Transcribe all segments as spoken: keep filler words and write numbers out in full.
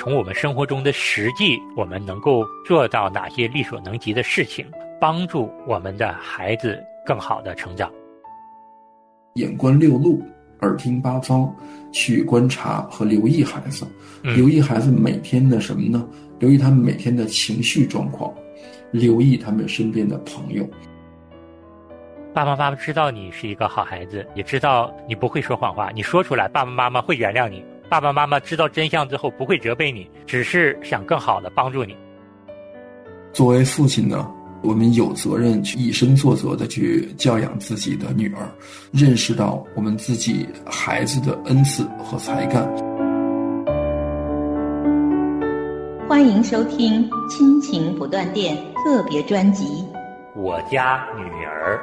从我们生活中的实际，我们能够做到哪些力所能及的事情，帮助我们的孩子更好的成长。 眼观六路，耳听八方，去观察和留意孩子， 嗯、 留意孩子每天的什么呢？留意他们每天的情绪状况，留意他们身边的朋友。 爸爸妈妈知道你是一个好孩子，也知道你不会说谎话，你说出来爸爸妈妈会原谅你，爸爸妈妈知道真相之后不会责备你，只是想更好的帮助你。 作为父亲呢，我们有责任去以身作则的去教养自己的女儿，认识到我们自己孩子的恩赐和才干。 欢迎收听亲情不断电特别专辑《 我家女儿》。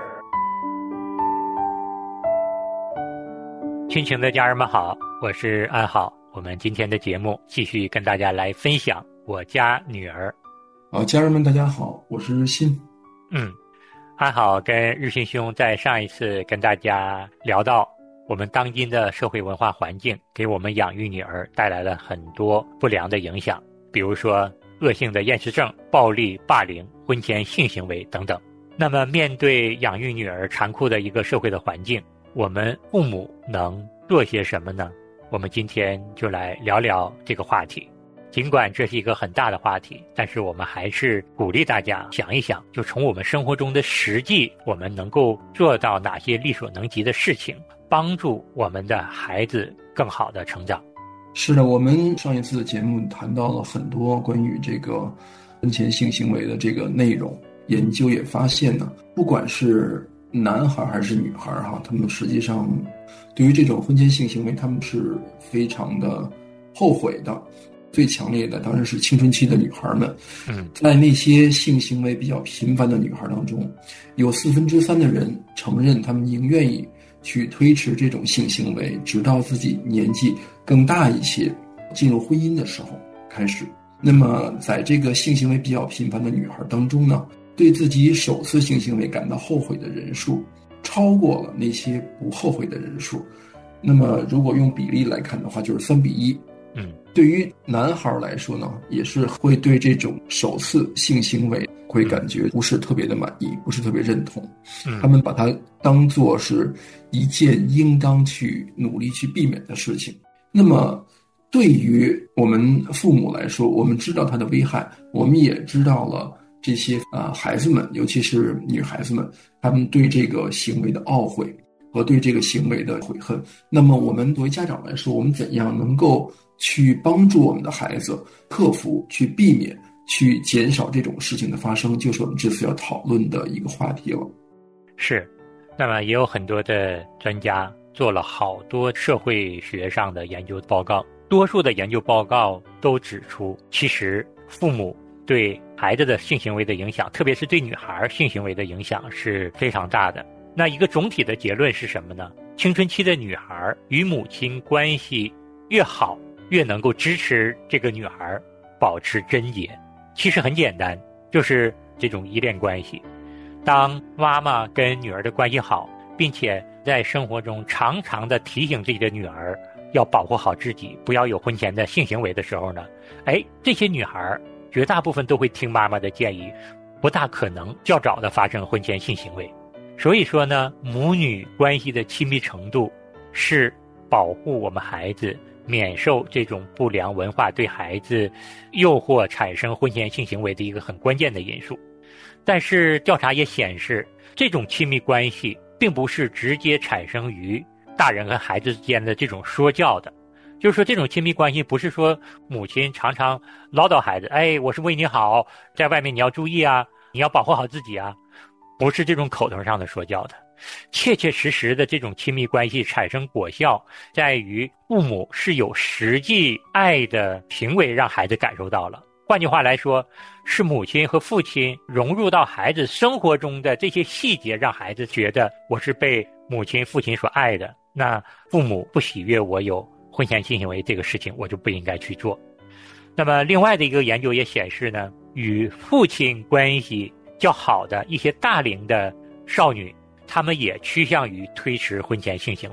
亲情的家人们好，我是安好。我们今天的节目继续跟大家来分享我家女儿。 啊，家人们大家好，我是日新。 嗯，安好跟日新兄在上一次跟大家聊到，我们当今的社会文化环境给我们养育女儿带来了很多不良的影响，比如说恶性的厌食症、暴力、霸凌、婚前性行为等等。那么面对养育女儿残酷的一个社会的环境，我们父母能做些什么呢？我们今天就来聊聊这个话题。尽管这是一个很大的话题，但是我们还是鼓励大家想一想，就从我们生活中的实际，我们能够做到哪些力所能及的事情，帮助我们的孩子更好的成长。 是的，我们上一次的节目谈到了很多关于这个婚前性行为的这个内容，研究也发现呢，不管是男孩还是女孩哈，他们实际上对于这种婚前性行为，他们是非常的后悔的。最强烈的当然是青春期的女孩们。 嗯， 在那些性行为比较频繁的女孩当中，有四分之三的人承认他们宁愿意去推迟这种性行为，直到自己年纪更大一些，进入婚姻的时候开始。那么在这个性行为比较频繁的女孩当中呢，对自己首次性行为感到后悔的人数超过了那些不后悔的人数。那么如果用比例来看的话，就是三比一。 嗯， 对于男孩来说呢，也是会对这种首次性行为会感觉不是特别的满意，不是特别认同。 嗯， 他们把它当作是一件应当去努力去避免的事情。那么对于我们父母来说，我们知道它的危害，我们也知道了这些啊、呃、孩子们，尤其是女孩子们，他们对这个行为的懊悔和对这个行为的悔恨。那么我们作为家长来说，我们怎样能够去帮助我们的孩子克服、去避免、去减少这种事情的发生，就是我们这次要讨论的一个话题了。 是，那么也有很多的专家做了好多社会学上的研究报告，多数的研究报告都指出，其实父母对孩子的性行为的影响，特别是对女孩性行为的影响是非常大的。那一个总体的结论是什么呢？青春期的女孩与母亲关系越好，越能够支持这个女孩保持贞洁。其实很简单，就是这种依恋关系。当妈妈跟女儿的关系好，并且在生活中常常的提醒自己的女儿要保护好自己，不要有婚前的性行为的时候呢，哎，这些女孩绝大部分都会听妈妈的建议，不大可能较早的发生婚前性行为。所以说呢，母女关系的亲密程度是保护我们孩子免受这种不良文化对孩子诱惑产生婚前性行为的一个很关键的因素。但是调查也显示，这种亲密关系并不是直接产生于大人和孩子之间的这种说教的。就是说这种亲密关系不是说母亲常常唠叨孩子，哎，我是为你好，在外面你要注意啊，你要保护好自己啊，不是这种口头上的说教的。切切实实的这种亲密关系产生果效，在于父母是有实际爱的行为让孩子感受到了。换句话来说，是母亲和父亲融入到孩子生活中的这些细节，让孩子觉得我是被母亲父亲所爱的。那父母不喜悦我有婚前性行为这个事情，我就不应该去做。那么另外的一个研究也显示呢，与父亲关系较好的一些大龄的少女，她们也趋向于推迟婚前性行为。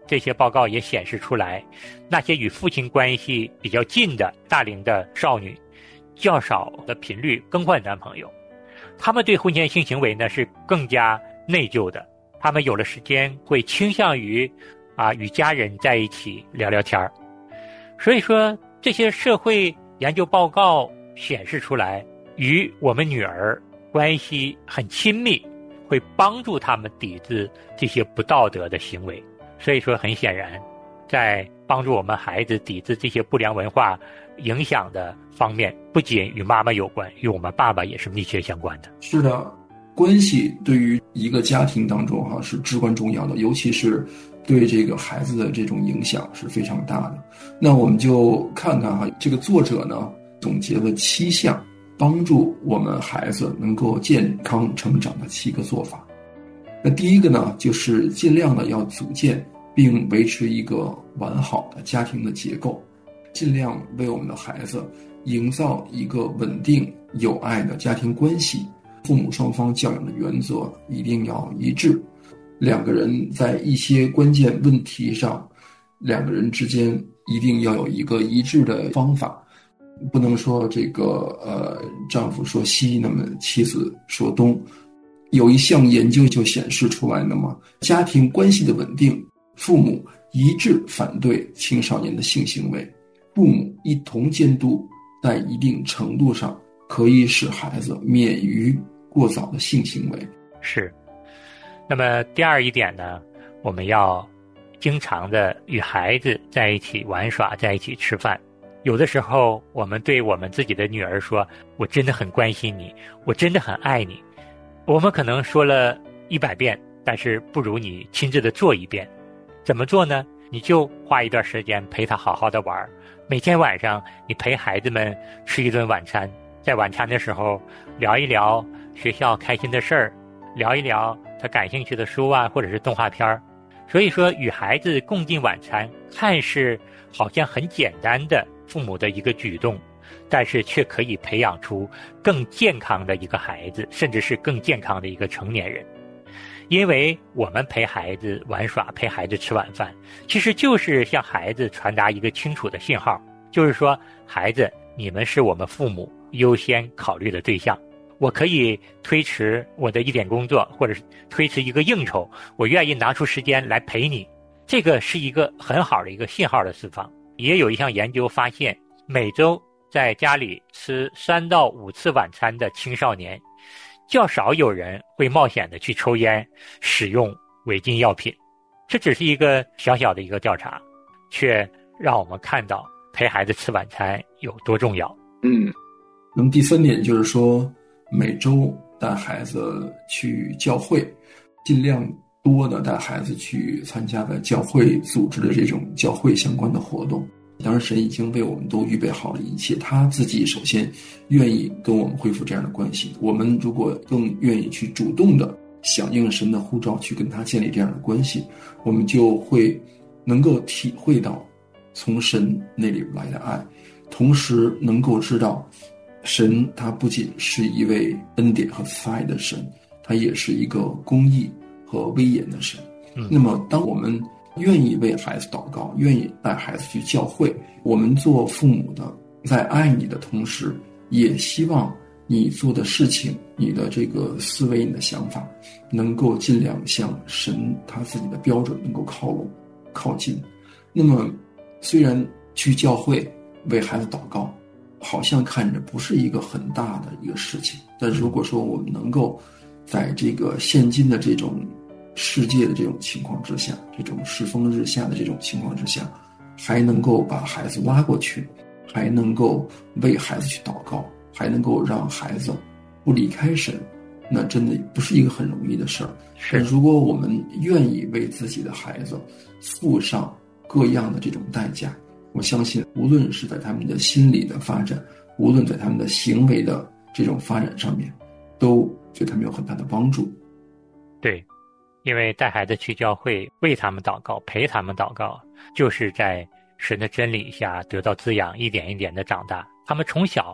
这些报告也显示出来，那些与父亲关系比较近的大龄的少女，较少的频率更换男朋友。他们对婚前性行为呢是更加内疚的，他们有了时间会倾向于啊与家人在一起聊聊天儿。所以说，这些社会研究报告显示出来，与我们女儿关系很亲密，会帮助他们抵制这些不道德的行为。所以说，很显然，在帮助我们孩子抵制这些不良文化影响的方面，不仅与妈妈有关，与我们爸爸也是密切相关的。 是的，关系对于一个家庭当中哈是至关重要的，尤其是对这个孩子的这种影响是非常大的。那我们就看看哈，这个作者呢总结了七项帮助我们孩子能够健康成长的七个做法。那第一个呢，就是尽量的要组建并维持一个完好的家庭的结构，尽量为我们的孩子营造一个稳定有爱的家庭关系。父母双方教养的原则一定要一致，两个人在一些关键问题上，两个人之间一定要有一个一致的方法，不能说这个呃丈夫说西，那么妻子说东。有一项研究就显示出来了嘛，家庭关系的稳定，父母一致反对青少年的性行为，父母一同监督，在一定程度上可以使孩子免于过早的性行为。 是。那么第二一点呢，我们要经常的与孩子在一起玩耍，在一起吃饭。有的时候我们对我们自己的女儿说，我真的很关心你，我真的很爱你。我们可能说了一百遍，但是不如你亲自的做一遍。怎么做呢？你就花一段时间陪他好好的玩，每天晚上你陪孩子们吃一顿晚餐，在晚餐的时候聊一聊学校开心的事儿，聊一聊他感兴趣的书啊，或者是动画片儿。所以说，与孩子共进晚餐，看似好像很简单的父母的一个举动，但是却可以培养出更健康的一个孩子，甚至是更健康的一个成年人。因为我们陪孩子玩耍，陪孩子吃晚饭，其实就是向孩子传达一个清楚的信号，就是说，孩子，你们是我们父母优先考虑的对象。我可以推迟我的一点工作，或者是推迟一个应酬，我愿意拿出时间来陪你。这个是一个很好的一个信号的释放。也有一项研究发现，每周在家里吃三到五次晚餐的青少年，较少有人会冒险的去抽烟、使用违禁药品。这只是一个小小的一个调查，却让我们看到陪孩子吃晚餐有多重要。 嗯，那么第三点就是说，每周带孩子去教会，尽量多的带孩子去参加的教会组织的这种教会相关的活动。当然神已经为我们都预备好了一切，他自己首先愿意跟我们恢复这样的关系，我们如果更愿意去主动的响应神的呼召，去跟他建立这样的关系，我们就会能够体会到从神那里来的爱，同时能够知道神他不仅是一位恩典和慈爱的神，他也是一个公义和威严的神。嗯、那么当我们愿意为孩子祷告，愿意带孩子去教会，我们做父母的在爱你的同时，也希望你做的事情，你的这个思维，你的想法能够尽量向神他自己的标准能够靠拢靠近。那么虽然去教会为孩子祷告好像看着不是一个很大的一个事情，但如果说我们能够在这个现今的这种世界的这种情况之下，这种世风日下的这种情况之下，还能够把孩子拉过去，还能够为孩子去祷告，还能够让孩子不离开神，那真的不是一个很容易的事儿。但如果我们愿意为自己的孩子付上各样的这种代价，我相信无论是在他们的心理的发展，无论在他们的行为的这种发展上面，都对他们有很大的帮助。 对，因为带孩子去教会，为他们祷告，陪他们祷告，就是在神的真理下得到滋养，一点一点的长大。他们从小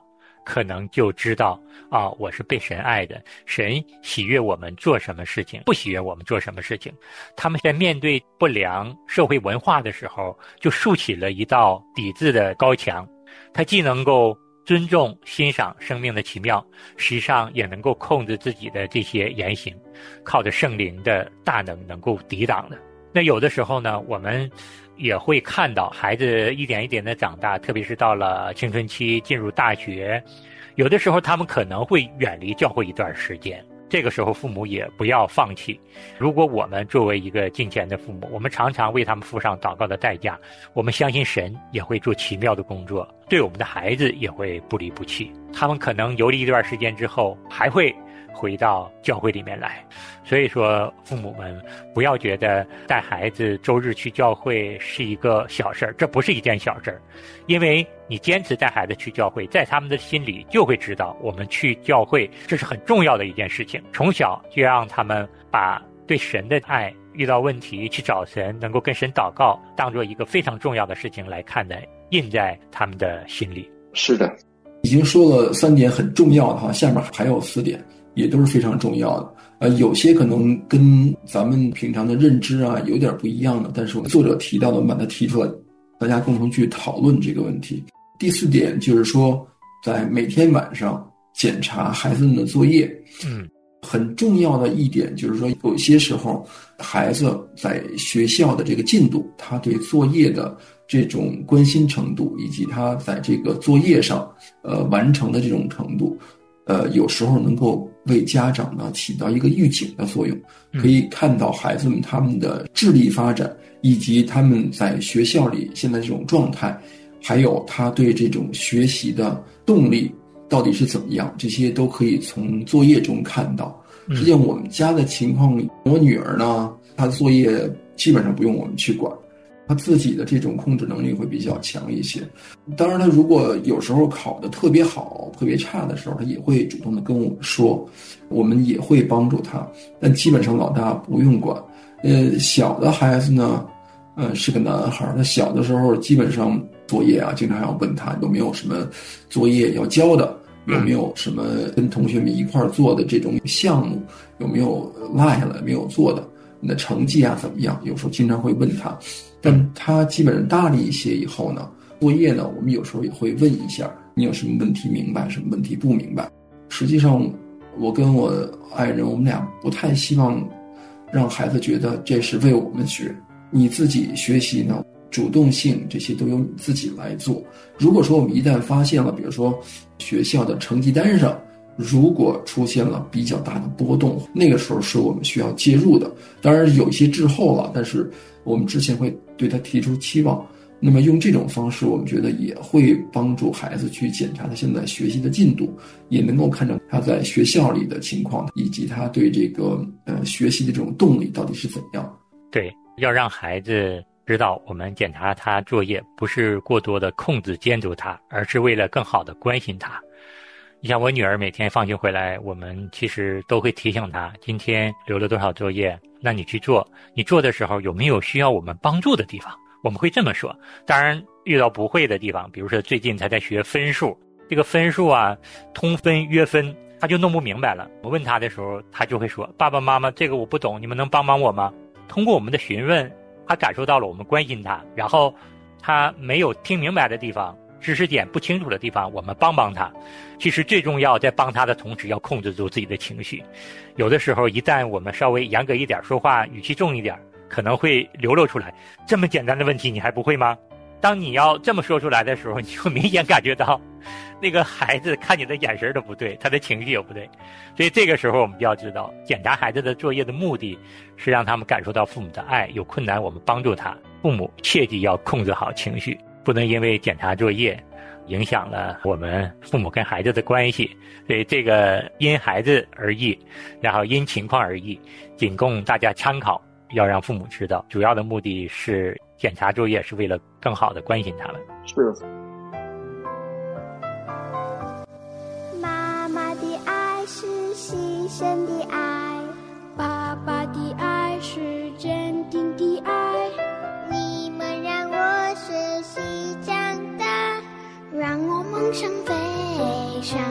可能就知道啊，我是被神爱的，神喜悦我们做什么事情，不喜悦我们做什么事情。他们在面对不良社会文化的时候，就竖起了一道抵制的高墙。他既能够尊重欣赏生命的奇妙，实际上也能够控制自己的这些言行，靠着圣灵的大能能够抵挡的。那有的时候呢，我们也会看到孩子一点一点的长大，特别是到了青春期进入大学，有的时候他们可能会远离教会一段时间，这个时候父母也不要放弃。如果我们作为一个敬虔的父母，我们常常为他们付上祷告的代价，我们相信神也会做奇妙的工作，对我们的孩子也会不离不弃。他们可能游离一段时间之后还会回到教会里面来。所以说父母们不要觉得带孩子周日去教会是一个小事儿，这不是一件小事儿。因为你坚持带孩子去教会，在他们的心里就会知道我们去教会这是很重要的一件事情，从小就让他们把对神的爱，遇到问题去找神，能够跟神祷告，当做一个非常重要的事情来看待，印在他们的心里。 是的，已经说了三点很重要的哈，下面还有四点也都是非常重要的。呃，有些可能跟咱们平常的认知啊有点不一样的，但是我作者提到的，我们把它提出来，大家共同去讨论这个问题。第四点就是说，在每天晚上检查孩子们的作业。 嗯， 很重要的一点就是说，有些时候孩子在学校的这个进度，他对作业的这种关心程度，以及他在这个作业上呃完成的这种程度，呃有时候能够为家长呢起到一个预警的作用，可以看到孩子们他们的智力发展，以及他们在学校里现在这种状态，还有他对这种学习的动力到底是怎么样，这些都可以从作业中看到。实际上我们家的情况，我女儿呢，她的作业基本上不用我们去管，她自己的这种控制能力会比较强一些。当然她如果有时候考得特别好特别差的时候，她也会主动的跟我们说，我们也会帮助她，但基本上老大不用管。呃，小的孩子呢，呃，是个男孩，他小的时候基本上作业啊，经常要问他有没有什么作业要交的，有没有什么跟同学们一块儿做的这种项目，有没有落下来没有做的，你的成绩啊怎么样，有时候经常会问他。但他基本上大了一些以后呢，作业呢我们有时候也会问一下，你有什么问题明白，什么问题不明白。实际上我跟我爱人，我们俩不太希望让孩子觉得这是为我们学，你自己学习呢，主动性这些都由你自己来做。如果说我们一旦发现了，比如说学校的成绩单上如果出现了比较大的波动，那个时候是我们需要介入的。当然有一些滞后了，但是我们之前会对他提出期望，那么用这种方式我们觉得也会帮助孩子去检查他现在学习的进度，也能够看到他在学校里的情况，以及他对这个呃学习的这种动力到底是怎样。 对，要让孩子知道我们检查他作业不是过多的控制监督他，而是为了更好的关心他。你像我女儿每天放学回来，我们其实都会提醒她今天留了多少作业，那你去做，你做的时候有没有需要我们帮助的地方，我们会这么说。当然遇到不会的地方，比如说最近才在学分数，这个分数啊，通分约分他就弄不明白了，我问他的时候他就会说，爸爸妈妈这个我不懂，你们能帮帮我吗？通过我们的询问，他感受到了我们关心他，然后他没有听明白的地方，知识点不清楚的地方，我们帮帮他。其实最重要，在帮他的同时要控制住自己的情绪。有的时候一旦我们稍微严格一点，说话语气重一点，可能会流露出来，这么简单的问题你还不会吗？当你要这么说出来的时候，你就明显感觉到那个孩子看你的眼神都不对，他的情绪也不对。所以这个时候我们就要知道，检查孩子的作业的目的是让他们感受到父母的爱，有困难我们帮助他。父母切记要控制好情绪，不能因为检查作业影响了我们父母跟孩子的关系。所以这个因孩子而异，然后因情况而异，仅供大家参考，要让父母知道，主要的目的是检查作业是为了更好的关心他们。 是。 妈妈的爱是牺牲的爱，爸爸的爱是坚定的爱。你们让我学习长大，让我梦想飞翔。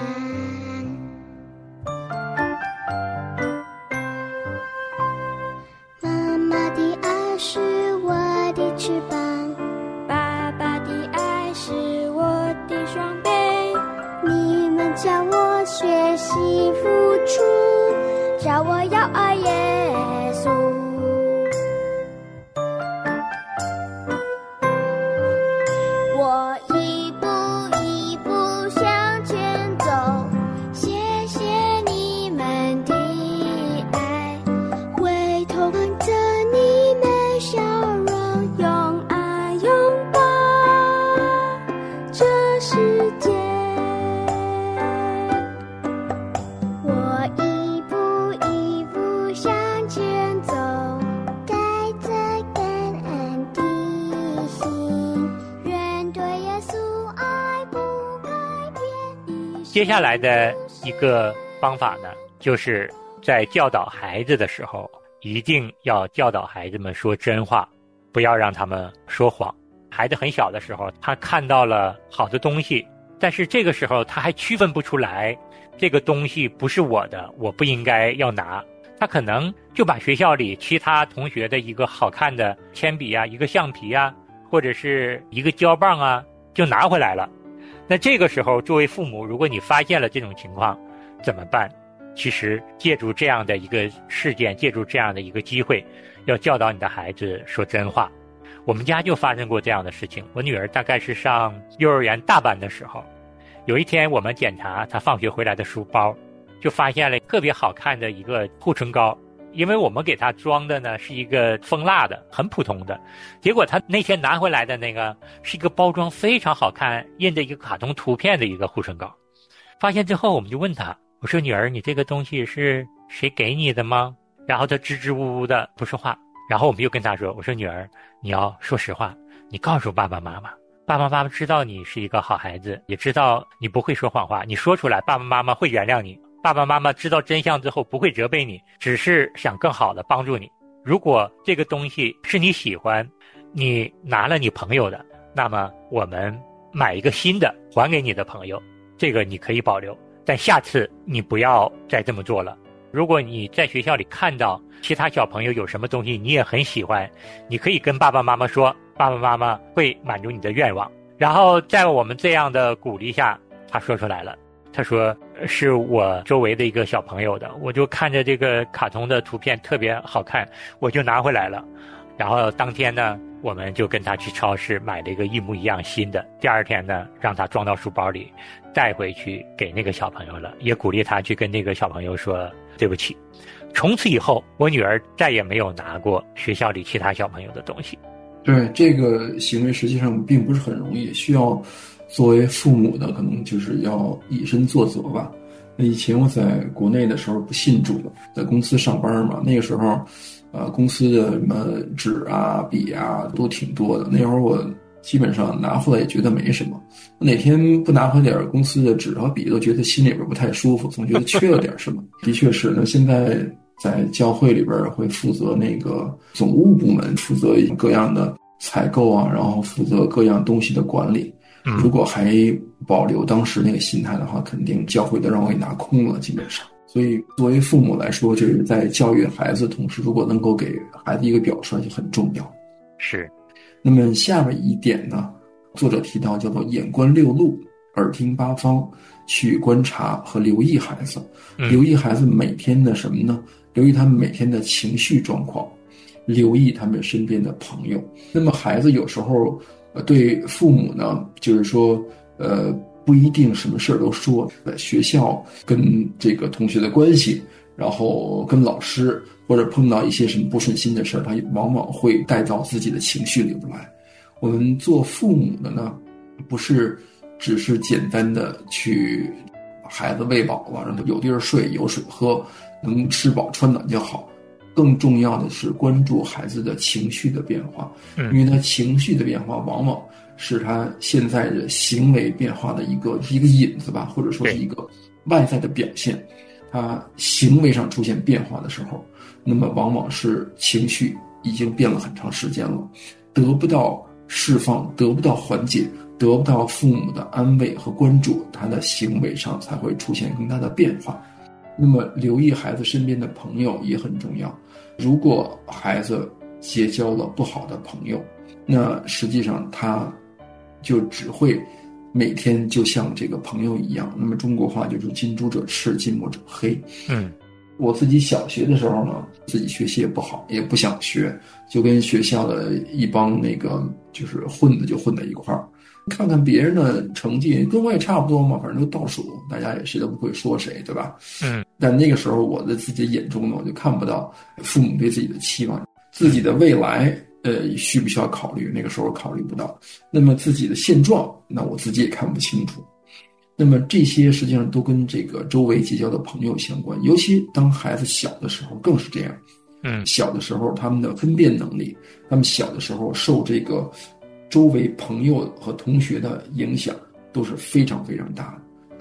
接下来的一个方法呢，就是在教导孩子的时候，一定要教导孩子们说真话，不要让他们说谎。孩子很小的时候，他看到了好的东西，但是这个时候他还区分不出来，这个东西不是我的，我不应该要拿。他可能就把学校里其他同学的一个好看的铅笔啊，一个橡皮啊，或者是一个胶棒啊，就拿回来了。那这个时候作为父母，如果你发现了这种情况怎么办？其实借助这样的一个事件，借助这样的一个机会，要教导你的孩子说真话。我们家就发生过这样的事情。我女儿大概是上幼儿园大班的时候，有一天我们检查她放学回来的书包，就发现了特别好看的一个护唇膏。因为我们给她装的呢是一个蜂蜡的，很普通的，结果她那天拿回来的那个是一个包装非常好看，印着一个卡通图片的一个护唇膏。发现之后我们就问她，我说女儿，你这个东西是谁给你的吗？然后她支支吾吾的不说话。然后我们又跟她说，我说女儿，你要说实话，你告诉爸爸妈妈，爸爸妈妈知道你是一个好孩子，也知道你不会说谎话，你说出来爸爸妈妈会原谅你，爸爸妈妈知道真相之后不会责备你，只是想更好的帮助你。如果这个东西是你喜欢，你拿了你朋友的，那么我们买一个新的还给你的朋友，这个你可以保留，但下次你不要再这么做了。如果你在学校里看到其他小朋友有什么东西你也很喜欢，你可以跟爸爸妈妈说，爸爸妈妈会满足你的愿望。然后在我们这样的鼓励下，他说出来了，他说是我周围的一个小朋友的，我就看着这个卡通的图片特别好看，我就拿回来了。然后当天呢，我们就跟他去超市买了一个一模一样新的，第二天呢让他装到书包里带回去给那个小朋友了，也鼓励他去跟那个小朋友说对不起。从此以后我女儿再也没有拿过学校里其他小朋友的东西。 对，这个行为实际上并不是很容易，需要作为父母的可能就是要以身作则吧。那以前我在国内的时候不信主，在公司上班嘛，那个时候呃，公司的什么纸啊笔啊都挺多的，那会儿我基本上拿回来也觉得没什么，哪天不拿回点公司的纸和笔都觉得心里边不太舒服，总觉得缺了点什么。的确是，那现在在教会里边会负责那个总务部门，负责各样的采购啊，然后负责各样东西的管理。如果还保留当时那个心态的话，肯定教会都让我给拿空了，基本上。所以作为父母来说，这是在教育孩子的同时，如果能够给孩子一个表率就很重要。 是。 那么下面一点呢，作者提到叫做眼观六路，耳听八方，去观察和留意孩子。留意孩子每天的什么呢？留意他们每天的情绪状况，留意他们身边的朋友。那么孩子有时候呃对父母呢，就是说呃不一定什么事儿都说，在学校跟这个同学的关系，然后跟老师，或者碰到一些什么不顺心的事儿，他往往会带到自己的情绪里边来。我们做父母的呢，不是只是简单的去把孩子喂饱了，让他有地儿睡有水喝，能吃饱穿暖就好，更重要的是关注孩子的情绪的变化，因为他情绪的变化往往是他现在的行为变化的一个是一个引子吧，或者说是一个外在的表现。他行为上出现变化的时候，那么往往是情绪已经变了很长时间了，得不到释放，得不到缓解，得不到父母的安慰和关注，他的行为上才会出现更大的变化。那么留意孩子身边的朋友也很重要，如果孩子结交了不好的朋友，那实际上他就只会每天就像这个朋友一样。那么中国话就是近朱者赤，近墨者黑。嗯，我自己小学的时候呢，自己学习也不好，也不想学，就跟学校的一帮那个就是混的就混在一块儿，看看别人的成绩跟我也差不多嘛，反正都倒数，大家也谁都不会说谁，对吧？嗯。但那个时候我在自己眼中呢，我就看不到父母对自己的期望，自己的未来呃需不需要考虑，那个时候考虑不到。那么自己的现状，那我自己也看不清楚。那么这些实际上都跟这个周围结交的朋友相关，尤其当孩子小的时候更是这样。嗯，小的时候他们的分辨能力，他们小的时候受这个周围朋友和同学的影响都是非常非常大的。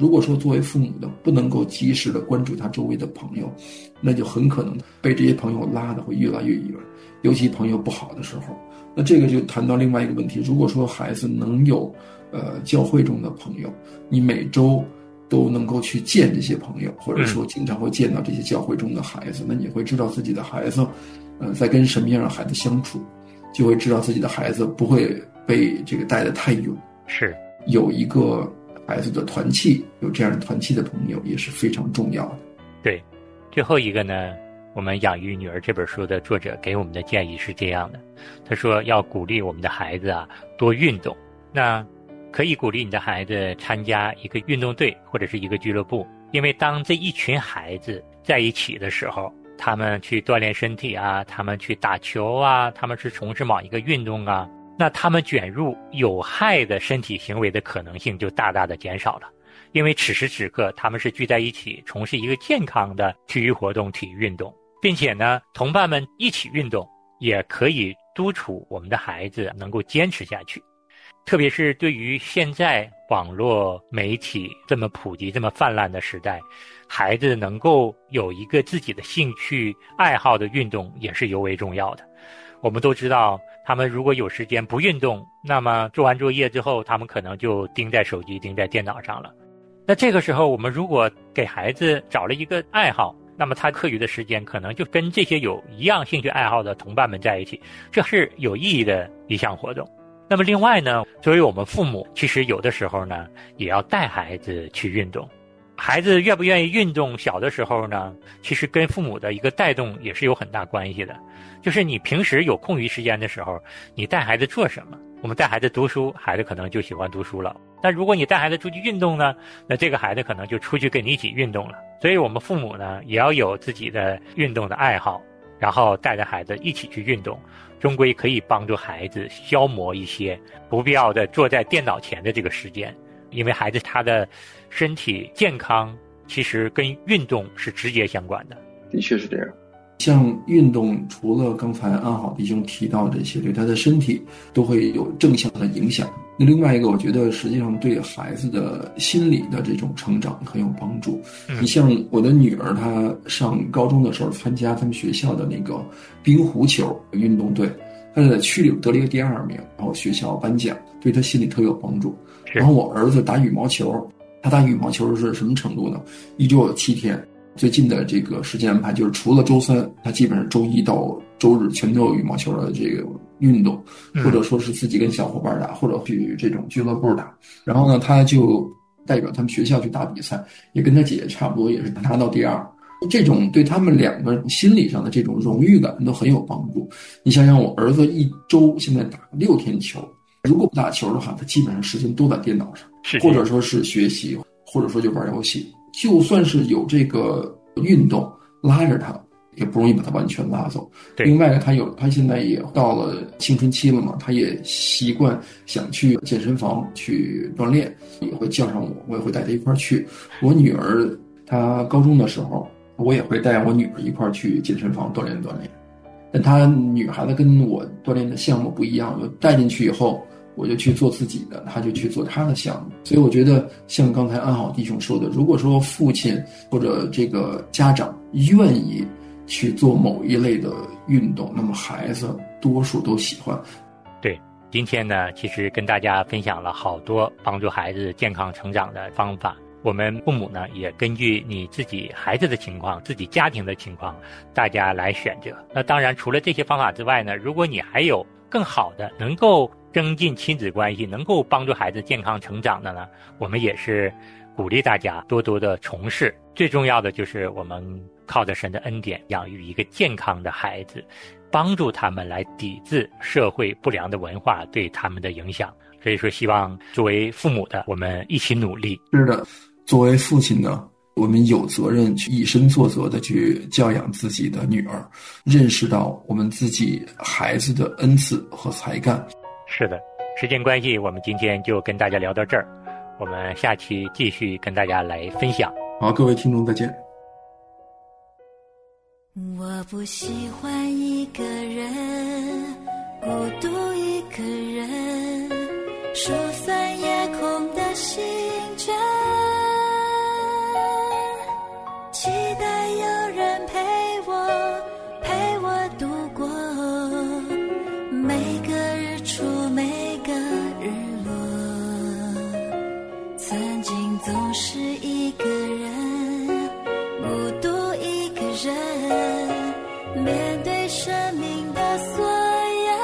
如果说作为父母的不能够及时的关注他周围的朋友，那就很可能被这些朋友拉得会越来越远，尤其朋友不好的时候。那这个就谈到另外一个问题，如果说孩子能有呃教会中的朋友，你每周都能够去见这些朋友，或者说经常会见到这些教会中的孩子，那你会知道自己的孩子呃在跟什么样的孩子相处，就会知道自己的孩子不会被这个带得太远。 是有一个孩子的团契，有这样的团契的朋友也是非常重要的。 对，最后一个呢，我们养育女儿这本书的作者给我们的建议是这样的，他说要鼓励我们的孩子啊多运动。那可以鼓励你的孩子参加一个运动队或者是一个俱乐部，因为当这一群孩子在一起的时候，他们去锻炼身体啊，他们去打球啊，他们去从事某一个运动啊，那他们卷入有害的身体行为的可能性就大大的减少了。因为此时此刻他们是聚在一起从事一个健康的体育活动、体育运动，并且呢同伴们一起运动也可以督促我们的孩子能够坚持下去。特别是对于现在网络媒体这么普及、这么泛滥的时代，孩子能够有一个自己的兴趣爱好的运动也是尤为重要的。我们都知道，他们如果有时间不运动，那么做完作业之后，他们可能就盯在手机、盯在电脑上了。那这个时候，我们如果给孩子找了一个爱好，那么他课余的时间可能就跟这些有一样兴趣爱好的同伴们在一起，这是有意义的一项活动。那么另外呢，作为我们父母，其实有的时候呢，也要带孩子去运动。孩子愿不愿意运动，小的时候呢，其实跟父母的一个带动也是有很大关系的。就是你平时有空余时间的时候，你带孩子做什么？我们带孩子读书，孩子可能就喜欢读书了。但如果你带孩子出去运动呢，那这个孩子可能就出去跟你一起运动了。所以我们父母呢，也要有自己的运动的爱好，然后带着孩子一起去运动，终归可以帮助孩子消磨一些不必要的坐在电脑前的这个时间。因为孩子他的身体健康其实跟运动是直接相关的。 的确是这样。 像运动，除了刚才安好弟兄提到这些，对他的身体都会有正向的影响。那另外一个，我觉得实际上对孩子的心理的这种成长很有帮助。嗯、你像我的女儿，她上高中的时候参加他们学校的那个冰壶球运动队，她在区里得了一个第二名，然后学校颁奖，对她心理特有帮助。然后我儿子打羽毛球，他打羽毛球是什么程度呢？一周有七天。最近的这个时间安排就是除了周三，他基本上周一到周日全都有羽毛球的这个运动，或者说是自己跟小伙伴打，或者去这种俱乐部打。然后呢，他就代表他们学校去打比赛，也跟他姐姐差不多，也是拿到第二。这种对他们两个心理上的这种荣誉感都很有帮助。你想想，我儿子一周现在打六天球，如果不打球的话，他基本上时间都在电脑上，或者说是学习，或者说就玩游戏。就算是有这个运动拉着他，也不容易把他完全拉走。另外呢，他有他现在也到了青春期了嘛，他也习惯想去健身房去锻炼，也会叫上我，我也会带他一块儿去。我女儿她高中的时候，我也会带我女儿一块儿去健身房锻炼锻炼。但她女孩子跟我锻炼的项目不一样，就带进去以后，我就去做自己的，他就去做他的项目。所以我觉得像刚才安好弟兄说的，如果说父亲或者这个家长愿意去做某一类的运动，那么孩子多数都喜欢。 对，今天呢，其实跟大家分享了好多帮助孩子健康成长的方法。我们父母呢，也根据你自己孩子的情况、自己家庭的情况，大家来选择。那当然，除了这些方法之外呢，如果你还有更好的能够增进亲子关系，能够帮助孩子健康成长的呢，我们也是鼓励大家多多的从事。最重要的就是我们靠着神的恩典养育一个健康的孩子，帮助他们来抵制社会不良的文化对他们的影响。所以说希望作为父母的我们一起努力。 是的，作为父亲呢，我们有责任去以身作则的去教养自己的女儿，认识到我们自己孩子的恩赐和才干。 是的，时间关系，我们今天就跟大家聊到这儿，我们下期继续跟大家来分享。 好，各位听众再见。 我不喜欢一个人，孤独一个人，疏散夜空的星辰。 每个日出，每个日落，曾经总是一个人，孤独一个人，面对生命的所有，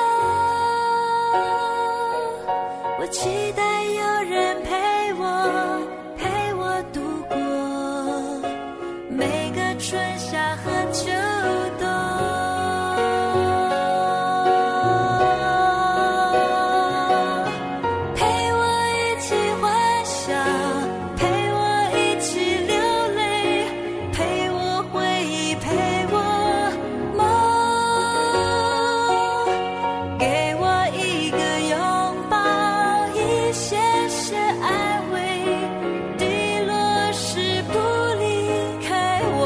我期待有人陪我，陪我度过每个春夏和秋冬，陪我一起欢笑，陪我一起流泪，陪我回忆，陪我梦，给我一个拥抱，一些些安慰，低落时不离开我，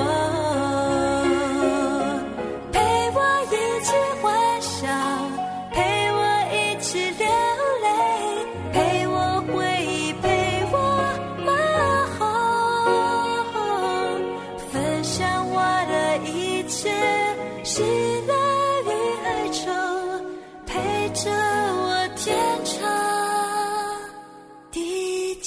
陪我一起欢笑，陪我一起流泪，陪我回忆，陪我梦，分享我的一切，喜乐与哀愁，陪着我天长地久。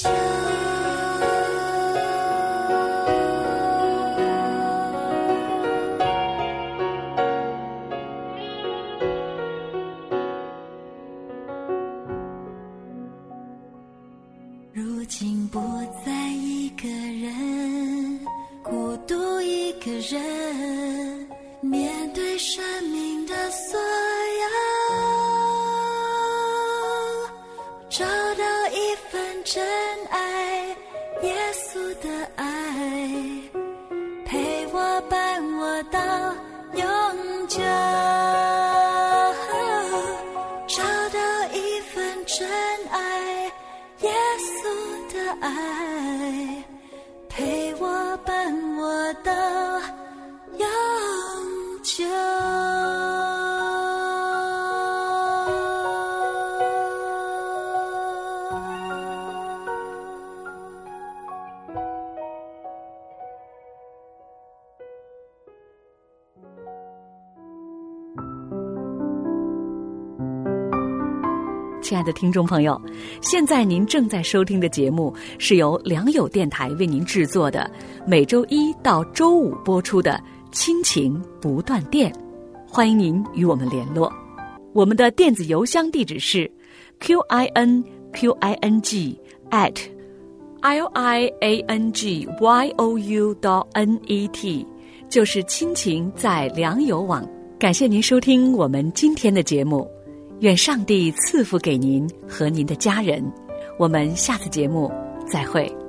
如今不再一个人，孤独一个人，面对生命的所有，找到一份真爱，耶稣的爱，陪我伴我到永久，找到一份真爱，耶稣的爱，陪我伴我到永久。 亲爱的听众朋友，现在您正在收听的节目是由良友电台为您制作的，每周一到周五播出的亲情不断电，欢迎您与我们联络。我们的电子邮箱地址是 q i n q i n g at l i a n g y o u dot n e t， 就是亲情在良友网。感谢您收听我们今天的节目，愿上帝赐福给您和您的家人，我们下次节目再会。